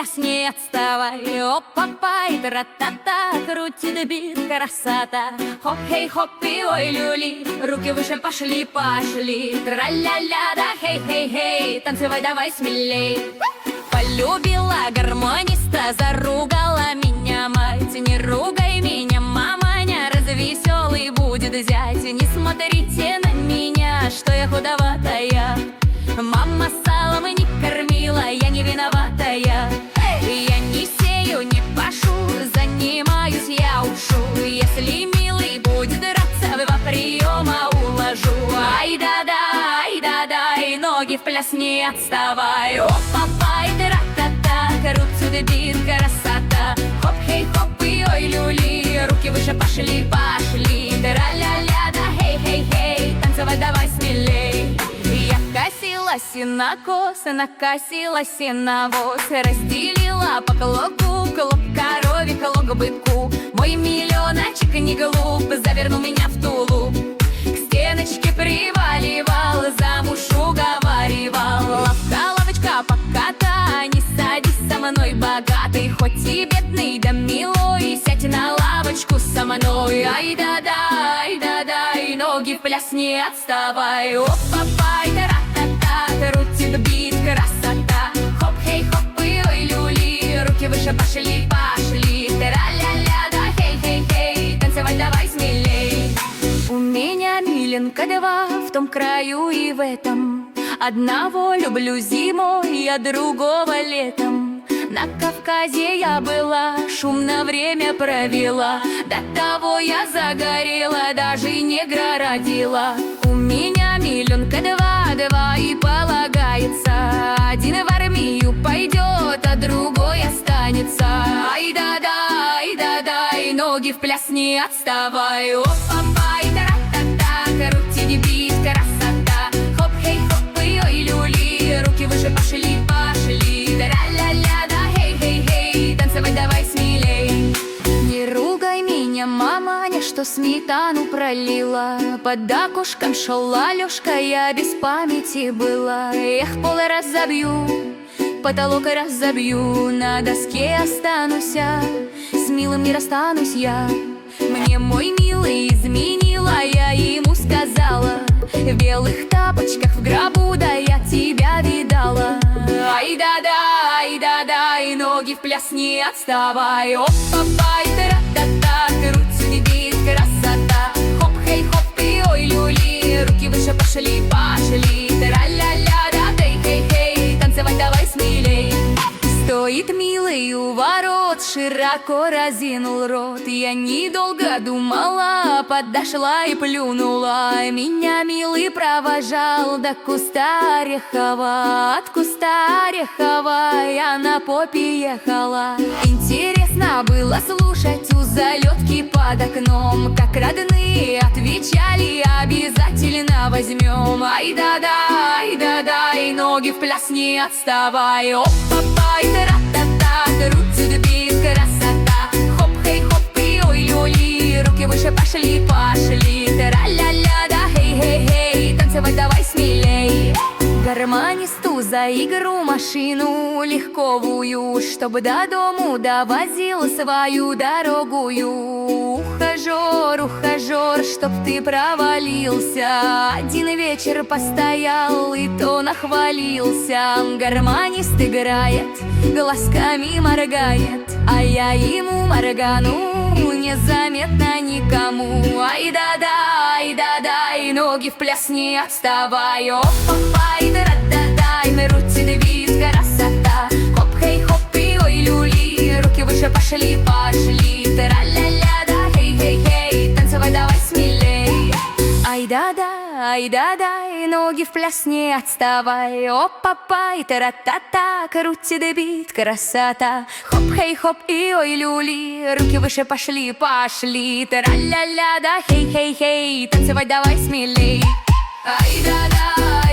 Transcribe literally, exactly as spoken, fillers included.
пляс, не отставай. Оп-папа и тра-та-та, крутит бит, красота. Хоп-хей-хоп и ой-люли, руки выше пошли, пошли. Тра-ля-ля, да хей-хей-хей, танцевай давай смелей. Полюбила гармониста, заругала меня мать. Не ругай меня, маманя, развеселый будет зять. Не смотрите на меня, что я худоватая. Мама салом не кормила, я не виноватая. Я не сею, не пашу, занимаюсь я ушу. Если милый будет драться, два приема уложу. Ай-да-да, ай-да-да, и ноги в пляс, не отставай. Оп-папа и тра-та-та, крутит бит, красота. Хоп-хей-хоп и ой-люли, руки выше пошли, пошли. Тра-ля-ля, да хей-хей-хей, танцевать давай смелей. Я косилась и на косы, накосилась и на воз. Разделила по клоку, клок корове, клок быку. Мой миллионочек не глуп, завернул меня в тулуп. К стеночке приваливал, замуж уговаривал. Лавка-лавочка поката, не садись со мной, богатый. Хоть и бедный, да милой, сядь на лавочку со мной. Ай-да-да, ай-да-да, и ноги в пляс, не отставай. Оп-папа, и тара-та-та, крутит бит, красота. Хоп-хей-хоп и ой-люли, руки выше пошли, пошли. Тра-ля-ля, да хей-хей-хей, танцевать давай смелей. У меня миленка два в том краю и в этом. Одного люблю зимой, а другого летом. На Кавказе я была, шумно время провела. До того я загорела, даже негра родила. У меня миленка два, два и полагается. Один в армию пойдет, а другой останется. Ай-да-да, ай-да-да, и ноги в пляс, не отставай. Оп-папа, и тара-та-та, крутит бит, красота. Хоп-хей-хоп и ой-люли, руки выше пошли, пошли. Тра-ля-ля, да хей-хей-хей, танцевать давай смелей. Не ругай меня, маманя, что сметану пролила. Под окошком шел Алешка, я без памяти была. Эх, пол разобью, потолок разобью, на доске останусь я, с милым не расстанусь я. Мне мой милый изменила, я ему сказала: в белых тапочках в гробу, да я тебя видала. Ай-да-да, ай-да-да, и ноги в пляс, не отставай. Оп-папа, и тара-та-та, крутит бит, красота. Хоп-хей-хоп и ой-люли, руки выше пошли, пошли. Тра-ля-ля, да хей-хей-хей, танцевать давай смелей. Стоит милый у ворот, широко разинул рот. Я недолго думала, подошла и плюнула. Меня милый провожал до куста орехова. От куста орехова я на попе ехала. Интересно было слушать у залетки под окном, как родные отвечали: обязательно возьмем. Ай-да-да, ай-да-да, и ноги в пляс, не отставай. Оп-папа, и тара-та-та, крутит бит, красота. Хоп-хей-хоп и ой-люли, руки выше пошли, пошли. Тра-ля-ля, да хей-хей-хей, танцевать давай смелей. Гармонисту за игру машину легковую, чтобы до дому довозил свою дорогую. Ухажер, ухажер, чтоб ты провалился. Один вечер постоял и то нахвалился. Гармонист играет, глазками моргает, а я ему моргану незаметно никому. Ай-да-да, ай-да-да, и ноги в пляс, не отставай. Оп-папа, и тара-та-та, и крутит бит, красота. Хоп-хей-хоп и ой-люли, руки выше пошли, пошли. Тра-ля-ля, да хей-хей-хей, танцевать давай смелей. Ай-да-да, ай-да-да, и ноги в пляс, не отставай. Оп-папа, и тара-та-та, крутит бит, красота. Хоп-хей-хоп и ой-люли, руки выше пошли, пошли. Тра-ля-ля, да хей-хей-хей, танцевать давай смелей. Ай-да-да,